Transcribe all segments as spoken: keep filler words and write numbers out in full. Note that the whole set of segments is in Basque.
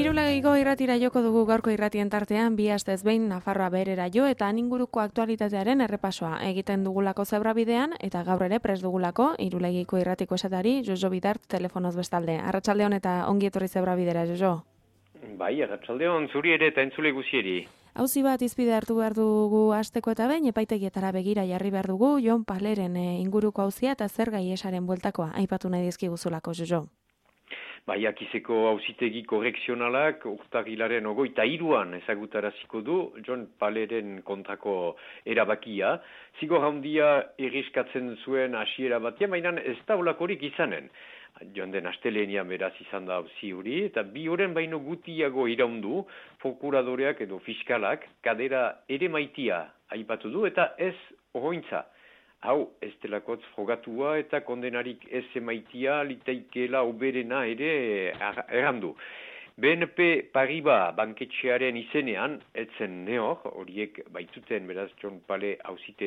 Irulegiko irratira joko dugu gaurko irratien tartean bi astez behin Nafarroa beherera jo eta han inguruko aktualitatearen errepasoa egiten dugulako zebrabidean eta gaur ere prest dugulako Irulegiko irratiko esatari Jojo Bidart telefonoz bestalde. Arratsaldeon eta ongi etorri zebrabidera, Jojo. Bai, arratsaldeon zuri ere eta entzule guzieri. Auzi bat izpide hartu behar dugu hasteko eta behin epaitegietara begira jarri behar dugu Jon Paleren inguruko auzia eta zer gaiesaren bueltakoa aipatu nahi dizkiguzulako, Jojo. Bai, akizeko auzitegi korrekzionalak urtarrilaren ogoita hiruan ezagutaraziko du Jon Paleren kontrako erabakia. Zigor handia erreskatzen zuen hasiera batean, baina ez da olakorik izanen. Joan den asteleenian beraz izan da auzi hori, eta bi horren baino gutiago iraundu, prokuradoreak edo fiskalak kadera ere maitia aipatu du, eta ez ohointza. Hau, ez delakotz frogatua eta kondenarik ez emaitia litaikela oberena ere errandu. B N P Paribas banketxearen izenean, etzen neor, horiek baituten beraz Jon Pale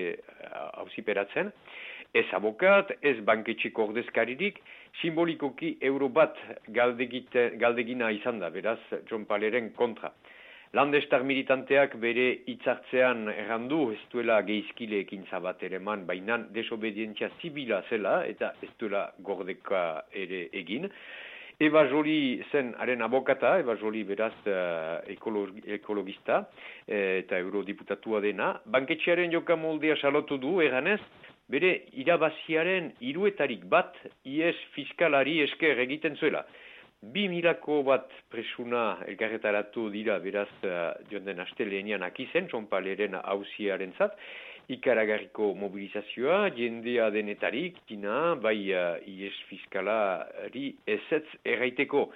auziperatzen, ez abokat, ez banketxeko ordezkaririk, simbolikoki euro bat galdegina izan da, beraz Jon Paleren kontra. Landestar militanteak bere hitzartzean errandu ez duela geizkile ekintza bat ere eman, baina desobedientzia zibila zela eta ez duela gordeka ere egin. Eva Joly zen haren abokata, Eva Joly beraz uh, ekologi, ekologista eh, eta eurodiputatua dena. Banketxearen joka moldea salotu du, eganez, bere irabaziaren hiruetarik bat I E S fiskalari esker egiten zuela. Bi milako bat presuna elkarretaratu dira beraz uh, joan den asteleenian akizen, Jon Paleren auziaren zat, ikaragarriko mobilizazioa, jendea denetarik, dina, bai uh, I E S fiskalari ezetz erraiteko.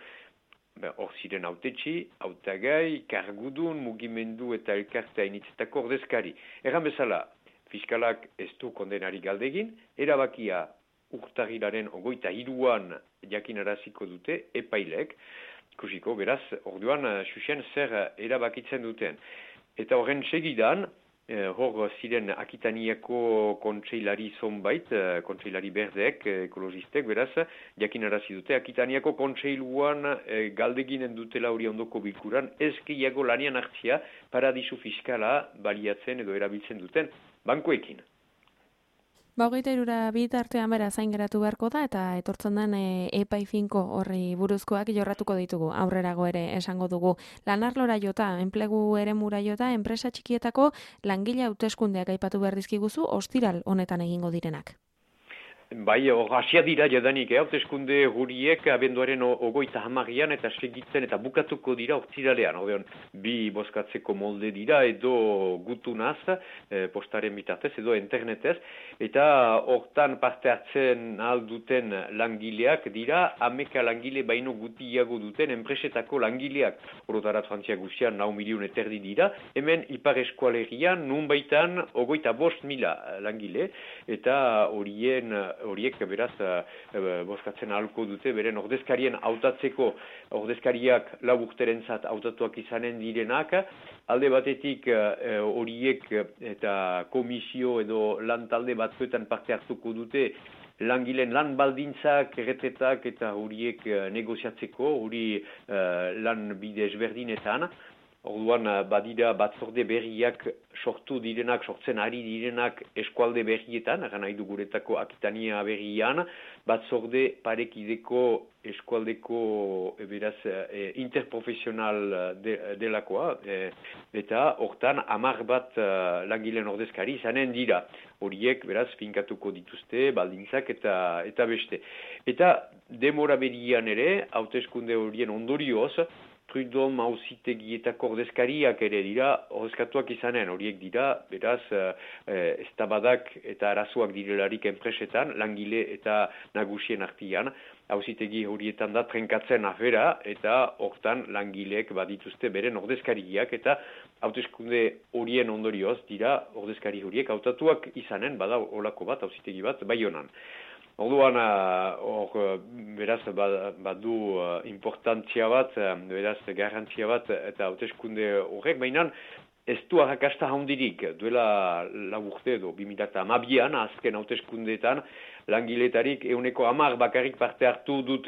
Hor ziren autetxi, autagai, kargudun, mugimendu eta elkartea initzetako ordezkari. Erran bezala, fiskalak ez du kondenari galdegin, erabakia urtarrilaren ogoita hiruan jakinaraziko dute epailek, ikusiko beraz, orduan xuxen zer erabakitzen duten. Eta horren segidan, eh, hor ziren Akitaniako kontseilari zonbait, eh, kontseilari berdeek, eh, ekologistek, beraz, jakinarazi dute, Akitaniako kontseiluan eh, galdeginen dutela hori ondoko bilkuran, ezkiago lanian hartzia paradisu fiskala baliatzen edo erabiltzen duten bankuekin. Ba, hogeita irura bitartean bera zain geratu beharko da eta etortzen den e, epai finko horri buruzkoak jorratuko ditugu. Aurrerago ere esango dugu. Lanarlora jota, enplegu eremura jota, enpresa txikietako langile hauteskundeak aipatu behar dizkiguzu, ostiral honetan egingo direnak. Bai, hor hasia dira jadanik, eh? Hauteskunde huriek abenduaren ogoita hamarrian eta segitzen eta bukatuko dira hortziralean. Horrean, bi bozkatzeko molde dira edo gutunaz, eh, postaren bitartez edo internetez, eta hortan parte hartzen ahal duten langileak dira, ameka langile baino gutiago duten enpresetako langileak. Horotarat Frantzia guzian lau milion eterdi dira, hemen Ipar Eskualerian nun baitan ogoita bost mila langile, eta horien horiek beraz uh, bozkatzen ahalko dute, beren ordezkarien hautatzeko ordezkariak lau urterentzat hautatuak izanen direnak, alde batetik horiek uh, eta komisio edo lan talde batzuetan parte hartuko dute langileen lan baldintzak, erretretak eta horiek uh, negoziatzeko, hori uh, lan bide ezberdinetan. Orduan badira batzorde berriak sortu direnak, sortzen ari direnak eskualde berrietan, eran nahi du guretako Akitania berrian, batzorde parekideko eskualdeko e, beraz e, interprofesional de, delakoa, e, eta hortan hamar bat e, langileen ordezkari izanen dira. Horiek beraz finkatuko dituzte, baldintzak eta eta beste. Eta demora berrian ere, hauteskunde horien ondorioz, Prud'homme auzitegietako ordezkariak ere dira ordezkatuak izanen, horiek dira, beraz, eh, eztabadak eta arazoak direlarik enpresetan, langile eta nagusien artian, auzitegi horietan da trenkatzen afera eta hortan langileek badituzte beren ordezkariak eta hauteskunde horien ondorioz dira ordezkari horiek hautatuak izanen, bada olako bat, auzitegi bat, Baionan. Orduan, hor, beraz, badu importantzia bat, beraz, garrantzia bat, eta hauteskunde horrek, baina ez du arrakasta handirik, duela laburte edo, bi mila hamabian, azken hauteskundeetan, langiletarik euneko hamar bakarrik parte hartu dute.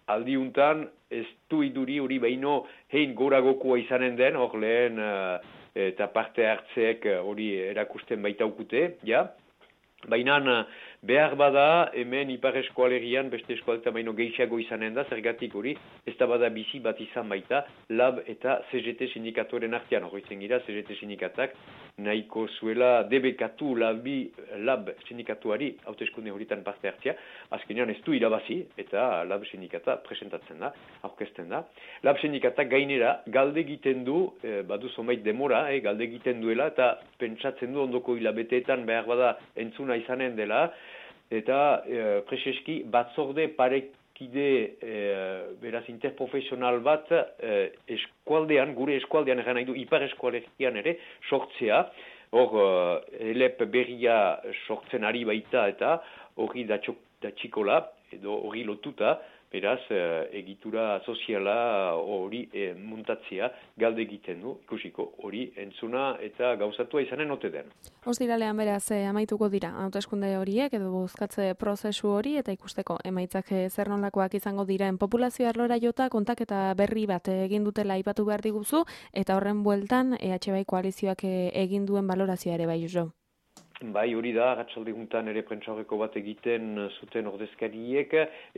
aldiuntan ez du iduri hori behin hein goragokoa izanen den, hor lehen eta parte hartzeek hori erakusten baitaukute, ja. Baina behar bada, hemen ipar eskualerian, beste eskualetan baino gehiago izanen da, zergatik hori, ez da bada bizi bat izan baita, lab eta C G T sindikatoren artean, hori zen gira, C G T sindikatak, nahiko zuela debekatu labi, lab sindikatuari, hauteskunde horitan parte hartzea, azkenean ez du irabazi, eta lab sindikata presentatzen da, aurkezten da. Lab sindikatak gainera, galde egiten du, eh, badu zonbait demora, eh, galde egiten duela, eta pentsatzen du ondoko hilabeteetan behar bada entzuna izanen dela, eta e, preseski batzorde parekide e, beraz interprofesional bat e, eskualdean, gure eskualdean egan nahi du, ipar eskualdean ere sortzea, hor e, elep berria sortzen ari baita eta hori datxikola, edo hori lotuta, beraz, egitura soziala hori e, muntatzea galde egiten du, ikusiko hori entzuna eta gauzatua izanen ote den. Ostiralean beraz eh, amaituko dira hauteskunde horiek edo bozkatze prozesu hori eta ikusteko emaitzak zer nolakoak izango diren populazio arlora jota kontaketa berri bat egin dutela aipatu behar diguzu eta horren bueltan E H Bai koalizioak egin duen balorazioa ere bai jo. Bai, hori da, ratxaldeguntan ere prentsaurreko bat egiten zuten ordezkariek,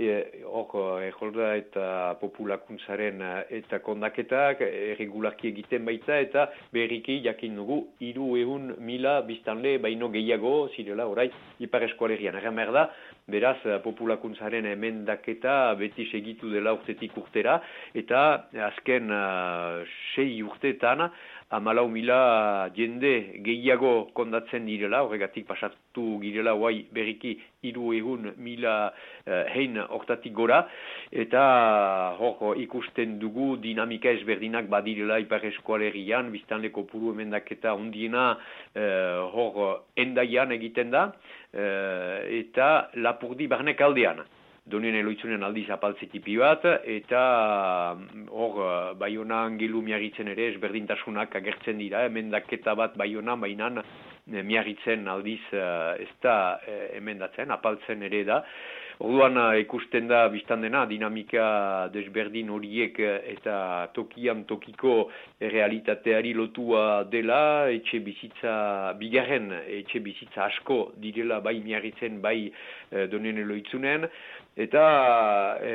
hor e, errolda eta populakuntzaren eta kondaketak erregularki egiten baita, eta berriki jakin dugu, hiru ehun mila biztanle baino gehiago zirela orai ipar eskualerian. Erran behar da, beraz, populakuntzaren emendaketa beti segitu dela urtetik urtera, eta azken uh, sei urteetan, hamalau mila jende gehiago kondatzen direla, horregatik pasatu girela guai berriki hiru ehun mila uh, hein hortatik gora, eta hor ikusten dugu dinamika ezberdinak badirela ipar eskualerian, biztanle kopuru emendaketa ondiena uh, hor endaian egiten da, uh, eta Lapurdi barnek aldean. Donien eloitzunen aldiz apaltzetipi bat, eta hor Baiona Angelu miarritzen ere ezberdintasunak agertzen dira, emendaketa bat Baiona mainan miarritzen aldiz ez da emendatzen, apaltzen ere da. Orduan ikusten da biztan dena dinamika desberdin horiek eta tokian tokiko realitateari lotua dela, etxe bizitza bigarren, etxe bizitza asko direla bai miarritzen, bai e, Donien eloitzunen, eta e,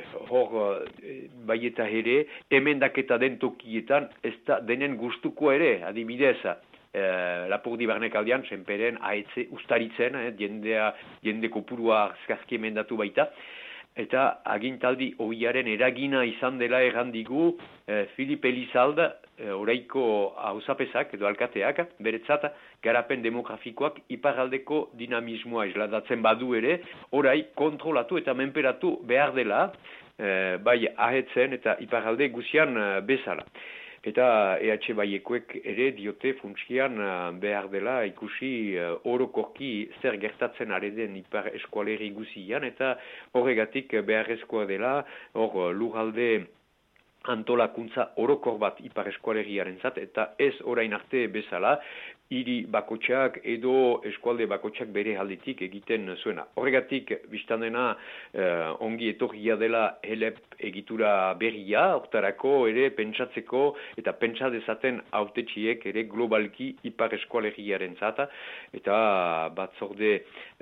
hor bai eta ere, emendaketa den tokietan ez da denen gustuko ere, adibidez, Uh, Lapurdi barnek aldean, senperen ahetze ustaritzen, eh, jendea, jende kopurua azkazki emendatu baita, eta agintaldi hoiaren eragina izan dela errandigu eh, Filip Elizald, eh, oraiko hausapezak edo alkateak, beretzat garapen demografikoak iparraldeko dinamismoa isladatzen badu ere, orai kontrolatu eta menperatu behar dela, eh, bai ahetzen eta iparralde guzian eh, bezala. Eta E H Baiekoek ere diote funtskian behar dela ikusi uh, orokorki zer gertatzen ari den ipar eskualeri guzian, eta horregatik beharrezkoa dela hor lurralde antolakuntza orokor bat ipar eskualeriaren zat, eta ez orain arte bezala, hiri bakotxak edo eskualde bakotxak bere aldetik egiten zuena. Horregatik, biztan dena, eh, ongi etorria dela helep egitura berria, hortarako ere pentsatzeko eta pentsa dezaten hautetxiek ere globalki ipar eskualeriaren zata, eta batzorde,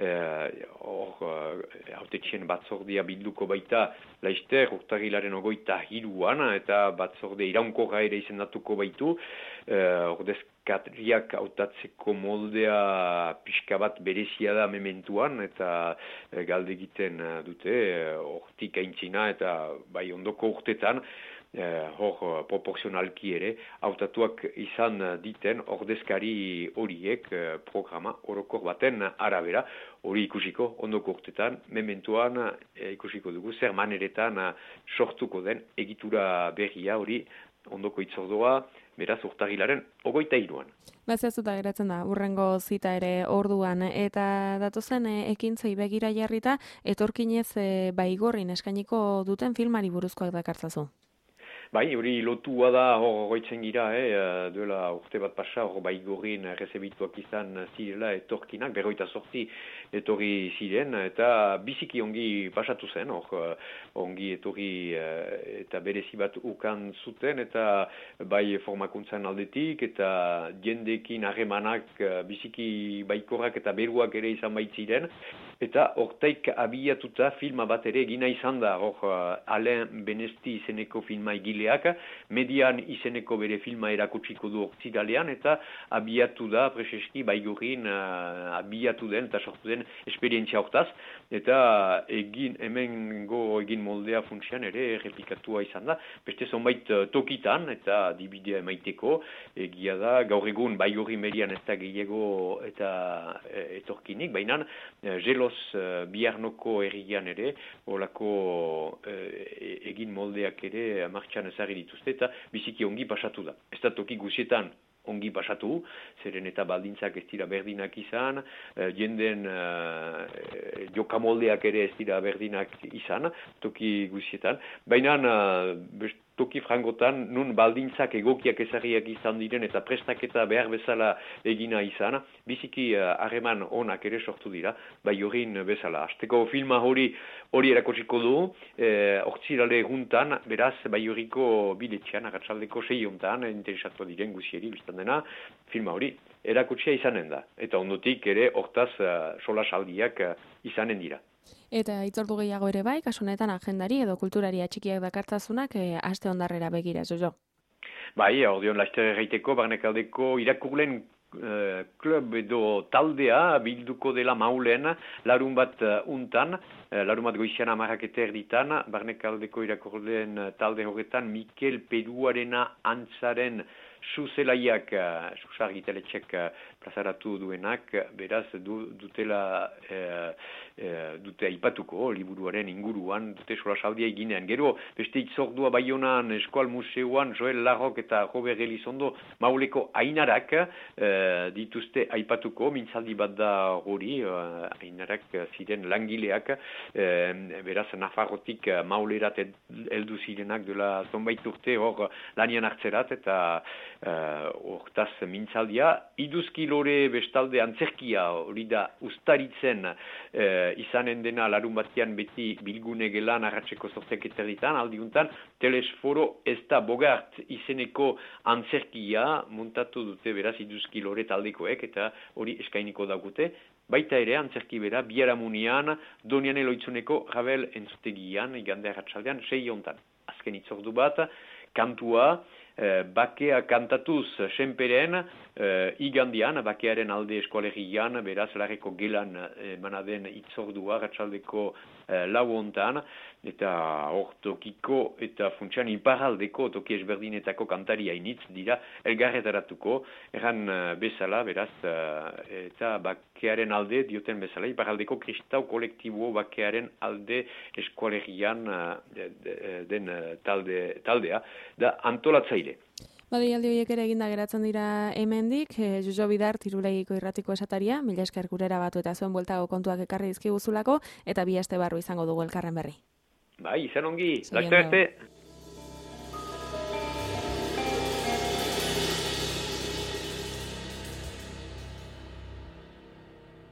hor, eh, hautetxien batzordea bilduko baita laizter, urtagilaren ogoita hiruan, eta batzorde iraunkorra ere izendatuko baitu, eh, ordez Katriak hautatzeko moldea pixka bat berezia da mementuan, eta e, galde egiten dute, hortik e, aintzina eta bai ondoko urtetan, e, hor proporzionalki ere, hautatuak izan diten ordezkari horiek e, programa orokor baten arabera, hori ikusiko ondoko urtetan, mementuan e, ikusiko dugu, zer maneretan sortuko den egitura berria hori ondoko itzordoa, beraz urtagilaren ogoita hiruan. Baziazuta geratzen da, urrengo zita ere orduan, eta datozen e, ekintzei begira jarrita, etorkinez e, baigorrin eskainiko duten filmari buruzkoak dakartzazu. Bai, hori lotua da hor goitzen gira, eh, duela urte bat pasa, hor Baigorrin errezebituak izan zirela etorkinak, berroita sorti etorri ziren, eta biziki ongi pasatu zen, hor ongi etorri eta berezi bat ukan zuten, eta bai formakuntzan aldetik, eta jendekin harremanak biziki baikorrak eta beruak ere izan baitziren, eta hortaik abiatuta filma bat ere egina izan da, hor Alain Benesti izeneko filma egileak, Median izeneko bere filma erakutsiko du orzidalean, eta abiatu da, preseski, Baigorrin uh, abiatu den, eta sortu den esperientzia hortaz, eta egin, hemen go egin moldea funtsian ere repikatua izan da, beste zonbait tokitan, eta dibidea emaiteko, egia da, gaur egun Baigorrin Median ez da gehiago eta e, etorkinik, baina Jelos uh, biharnoko errian ere, olako uh, egin moldeak ere martxan ezagri dituzte, eta biziki ongi pasatu da. Ez da toki guzietan ongi pasatu, zeren eta baldintzak ez dira berdinak izan, uh, jenden uh, jokamoldeak ere ez dira berdinak izan, toki guzietan. Baina uh, toki frangotan, nun baldintzak egokiak ezarriak izan diren eta prestaketa behar bezala egina izan, biziki harreman uh, onak ere sortu dira, Baigorrin bezala. Azteko filma hori hori erakotsiko du, eh, ortzirale juntan, beraz, Baigorriko biletxean, agatzaldeko sei hontan, interesatu diren guzieri, biztan dena, filma hori erakotsia izanen da. Eta ondotik ere, hortaz, uh, solasaldiak uh, izanen dira. Eta itzordu gehiago ere bai, kasunetan agendari edo kulturari atxikiak dakartzazunak e, aste ondarrera begira, Jojo. Bai, ordeon laster erraiteko, Barnekaldeko irakurlen uh, klub edo taldea bilduko dela Maulen, larun bat uh, untan, uh, larun bat goizian amarrak eta erditan, Barnekaldeko irakurlen talde horretan, Mikel Peduarena Antzaren Suzelaiak, uh, susar gitaletxek uh, plazaratu duenak, beraz du, dutela uh, uh, dute aipatuko, liburuaren inguruan, dute solasaldia eginean. Gero, beste itzordua Baionan, Eskual Museoan, Joel Larrok eta Robert Elizondo Mauleko ainarak uh, dituzte aipatuko, mintzaldi bat da hori, uh, ainarak ziren langileak, uh, beraz Nafarrotik uh, Maulerat heldu zirenak dela zonbait urte hor lanian hartzerat, eta hortaz uh, mintzaldia, iduzki lore bestalde antzerkia hori da ustaritzen uh, izanen dena larun batean beti bilgune gelan arratseko zortek eterditan, aldiuntan Telesforo ez da Bogart izeneko antzerkia montatu dute beraz iduzki lore taldekoek, eta hori eskainiko daukute. Baita ere, antzerki bera, Biaramunian, Donian Eloitzuneko Ravel entzutegian, igande arratsaldean, sei hontan. Azken itzordu bat, kantua, eh, bakea kantatuz senperen, eh, igandian, bakearen alde eskoalegian, beraz, larreko gelan eh, manaden itzordua, arratsaldeko eh, lau hontan, eta hor tokiko eta funtsian iparaldeko toki ezberdinetako kantari hainitz dira elgarretaratuko, erran bezala, beraz, eta bakearen alde dioten bezala, iparaldeko kristau kolektibo bakearen alde eskualerian den talde, taldea, da antolatzaile. Badi aldi horiek ere eginda geratzen dira hemendik, e, Jojo Bidar, Tirulegiko irratiko esataria, mila esker gurera batu eta zuen bueltago kontuak ekarri dizkiguzulako, eta bi aste barru izango dugu elkarren berri. Bai, izan ongi, laster arte.